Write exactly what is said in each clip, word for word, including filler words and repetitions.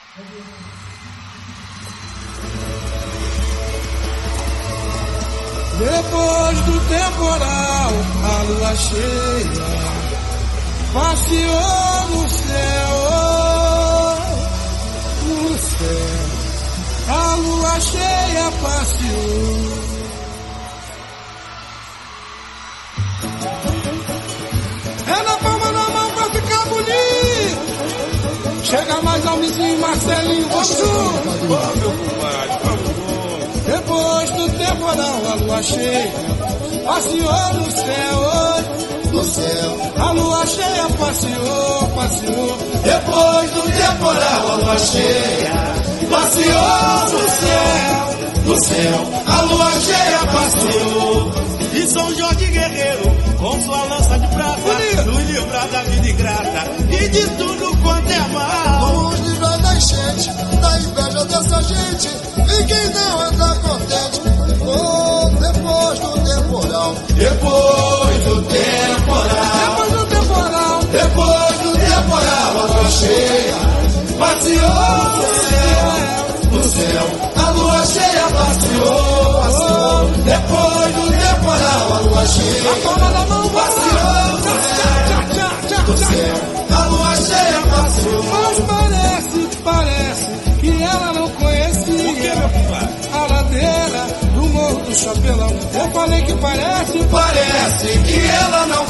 Depois do temporal, a lua cheia passeou no céu, no céu. A lua cheia passeou. É na palma da mão pra ficar bonito. Chega mais Almizinho, Marcelinho, vamos junto. Vamos, meu compadre, vamos. Depois do temporal, a lua cheia passeou no céu, no céu. A lua cheia passeou, passeou. Depois do temporal, a lua cheia passeou no céu, no céu. A lua cheia passeou. E São Jorge Guerreiro, com sua lança de prata, nos livrar da vida ingrata e de tudo quanto é mal. Vamos livrar da enchente, da inveja dessa gente, e quem não anda contente. Oh, depois do temporal, depois do temporal, depois do temporal, depois do temporal, a lua cheia passeou no céu, no céu. A lua cheia passeou, passeou. Depois do temporal, a lua cheia a palma da mão passeou no céu, no céu. A lua cheia passeou. Mas parece, parece que ela não conhecia. O que, meu compadre? A ladeira do Morro do Chapelão. Eu falei que parece, parece que ela não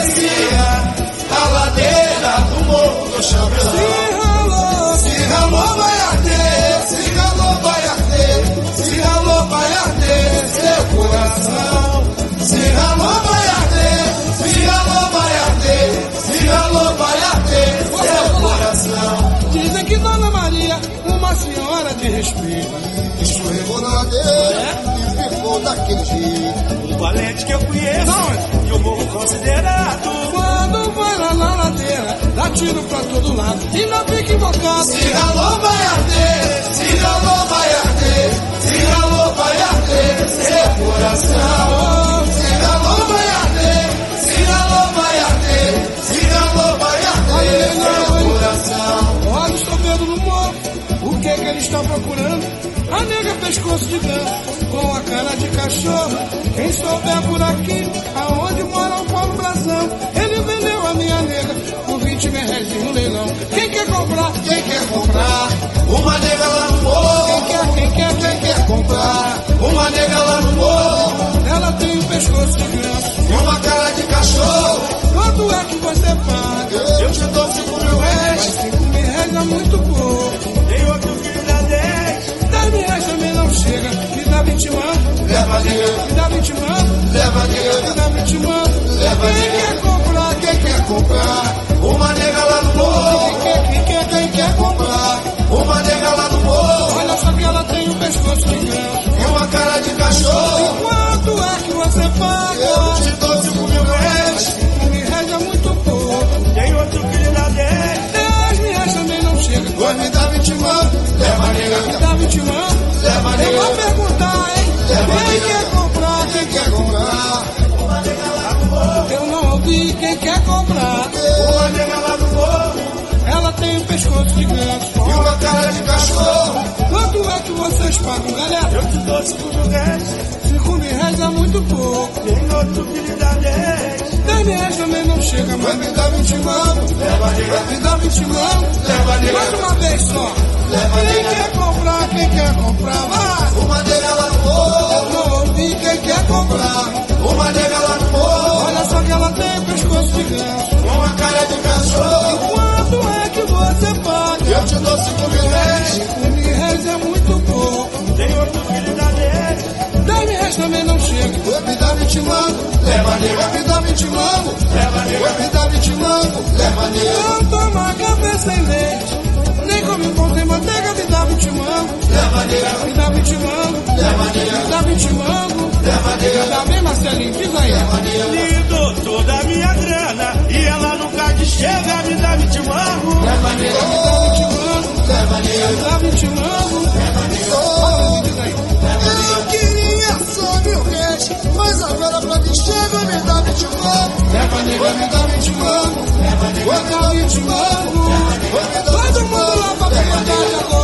conhecia a ladeira do Morro do Chapelão. Se ralou, se ralou vai arder, se ralou vai arder, se ralou vai arder seu coração. Se ralou vai arder, se ralou vai arder, se ralou vai arder seu coração. Dizem que Dona Maria, uma senhora de respeito, escorregou na ladeira e ficou daquele jeito. Um valente que eu conheço e o morro considerado. Quando vai lá na ladeira, dá tiro pra todo lado e não fica invocado. Se ralou vai arder, se ralou vai arder, se ralou vai arder seu coração. Se ralou vai arder, se ralou vai arder, se ralou vai arder seu coração. Olha, estou vendo no morro, o que que ele está procurando? A nega pescoço de ganso, com a cara de cachorro. Quem souber por aqui, aonde mora o Paulo Brazão, ele vendeu a minha nega por vinte mil reais no leilão. Quem quer comprar? Quem quer comprar? Uma nega lá no morro. Quem quer, quem quer, quem quer comprar? Uma nega lá no morro. Ela tem um pescoço de ganso e uma cara de cachorro. Quanto é que você paga? Eu te dou cinco mil reais. Mas cinco mil reais é muito pouco. Tem outro que dá dez. dez mil reais também não chega. Me dá vinte mano. Leva nega. Me dá vinte mano. Leva nega. Me dá vinte mano. Leva quem nega. quer comprar? Quem quer comprar? Uma nega lá no morro. Quem quer, quem quer, quem quer comprar? Uma nega lá no morro. Olha só que ela tem um pescoço de ganso e uma cara de cachorro. E quanto é que você paga? Eu te dou cinco mil reais. Cinco mil reais é muito pouco. Tem outro que dá dez. Dez mil reais também não chega. Pois me dá vinte mano. Leva nega. Me dá vinte mano. Leva nega. Eu vou perguntar, hein? Leva quem nega. quer comprar? Quem quer comprar? Uma nega lá no morro. Eu não ouvi quem quer comprar. Uma nega lá no morro. Ela tem um pescoço de ganso e uma cara de cachorro. Quanto é que vocês pagam, galera? Eu te dou cinco mil reais. Cinco mil reais é muito pouco. Tem outro que lhe dá dez. Dez mil reais também não chega, mas me dá vinte mano. Leva nega. Me dá vinte mano. Leva nega. Mais uma vez só. Leva quem nega. quer comprar? Quem quer comprar? Vai. Uma nega lá no morro. Eu não ouvi quem quer comprar. Uma nega lá no morro. Olha só que ela tem um pescoço de ganso com uma cara de cachorro. Quanto é que você paga? Eu te dou cinco mil reais. Cinco mil reais é muito pouco. Tem outro que lhe dá dez. Dez mil reais também não chega. Me dá vinte mano. Leva nega. Me dá vinte mano. Leva nega. Me dá vinte mano. Leva nega. Não toma café sem leite, nem come pão sem manteiga. Me dá vinte mano. Leva nega. Me dá vinte mano. Leva nega. Me dá vinte mano. Leva nega. Me dá bem, Marcelinho, diz aí. Lhe dou toda a minha grana e ela nunca te chega. Me dá vinte mano. Leva nega. Me dá vinte mano. Leva nega. Me dá vinte mano. Leva nega. Oh, diz aí. Eu queria só mil reais, mas agora pra mim chega me dá vinte mano. Leva nega, me dá vinte mano. Leva nega. Me dá vinte mano. Todo mundo lá pra pegar agora.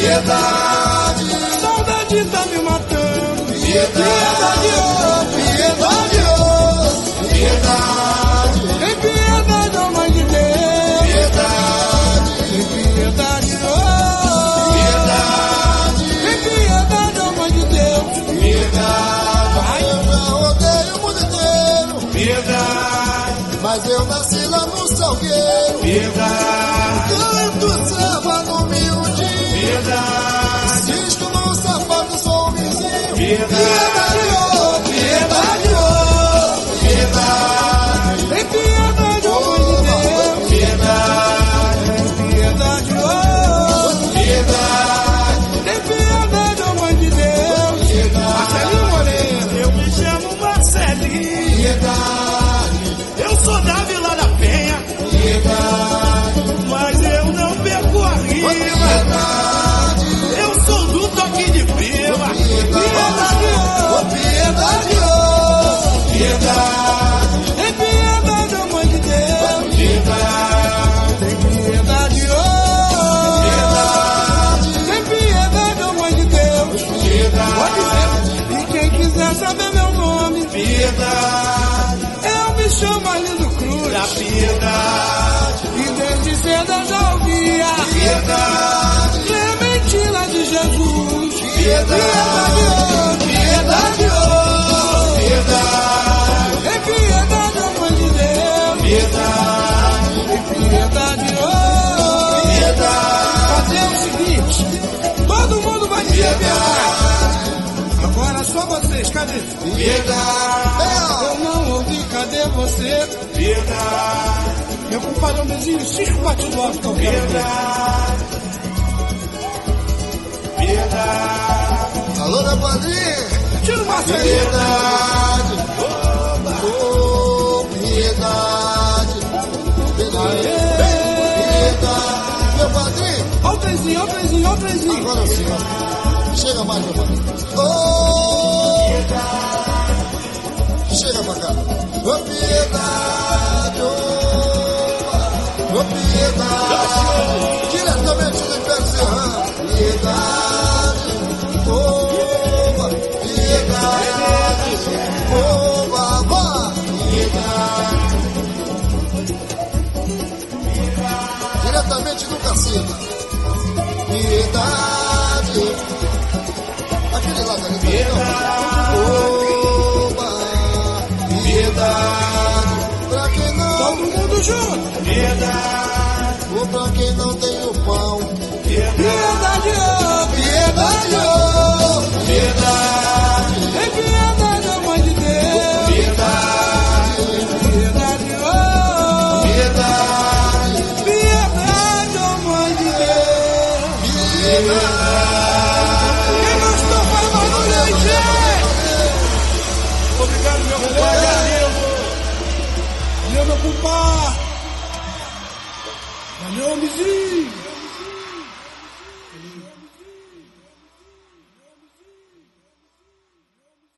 piedade, saudade tá me matando. piedade, oh, piedade, oh, piedade, Tem piedade, oh mãe de Deus. piedade, Tem piedade, oh. piedade, Tem piedade, oh mãe de Deus. piedade. Eu já odeio o mundo inteiro, Piedade, mas eu nasci lá no Salgueiro. piedade, Canto samba no miudinho, piedade, assisto no sapato, sou um vizinho. Piedade, oh, piedade, oh, piedade, Tem piedade, oh mãe de Deus. piedade, Tem piedade, oh. piedade, Tem piedade, oh mãe de Deus. Marcelinho Moreira. eu me chamo Marcelinho, piedade, eu sou da Vila da Penha, piedade, mas eu não perco a rima, piedade, eu sou do toque de prima, piedade, oh, piedade, oh, piedade, Tem piedade, oh mãe de Deus. piedade, Tem piedade, oh. Tem piedade, oh mãe de Deus. Pode ser. E quem quiser saber meu nome, piedade, eu me chamo Arlindo Cruz. da piedade, E desde cedo eu já ouvia piedade, Clementina de Jesus. piedade, oh, piedade, oh, piedade, Tem piedade, oh mãe de Deus. piedade, Tem piedade, oh. piedade, Fazer o seguinte, todo mundo vai dizer piedade. Agora só vocês, cadê? piedade, Eu não ouvi, cadê você? piedade, Meu compadre Homenzinho, Cisco Batido Alto que eu quero ver. piedade, piedade, alô, meu padrinho, Tira o Marcelinho. piedade, oh, piedade, piedade, meu padrinho, Olha o trenzinho, olha o trenzinho, olha o trenzinho. agora sim, ó. Chega mais, meu padrinho, oh, chega pra cá, oh, piedade, oh, oh, piedade, diretamente do Império Serrano, piedade, oh, piedade, oh, babá, piedade, diretamente do Cassino, piedade, aquele lá da piedade, oba, piedade, pra quem não, Todo mundo junto. piedade, ou pra quem não tem o pão, Piedade, oh. piedade, oh, piedade, Tem piedade, oh mãe de Deus. piedade, Piedade, oh. piedade, Piedade, oh mãe de Deus. Quem gostou faz barulho aí, gente. obrigado meu compadre Arlindo, Valeu, meu compadre. Valeu, Homenzinho.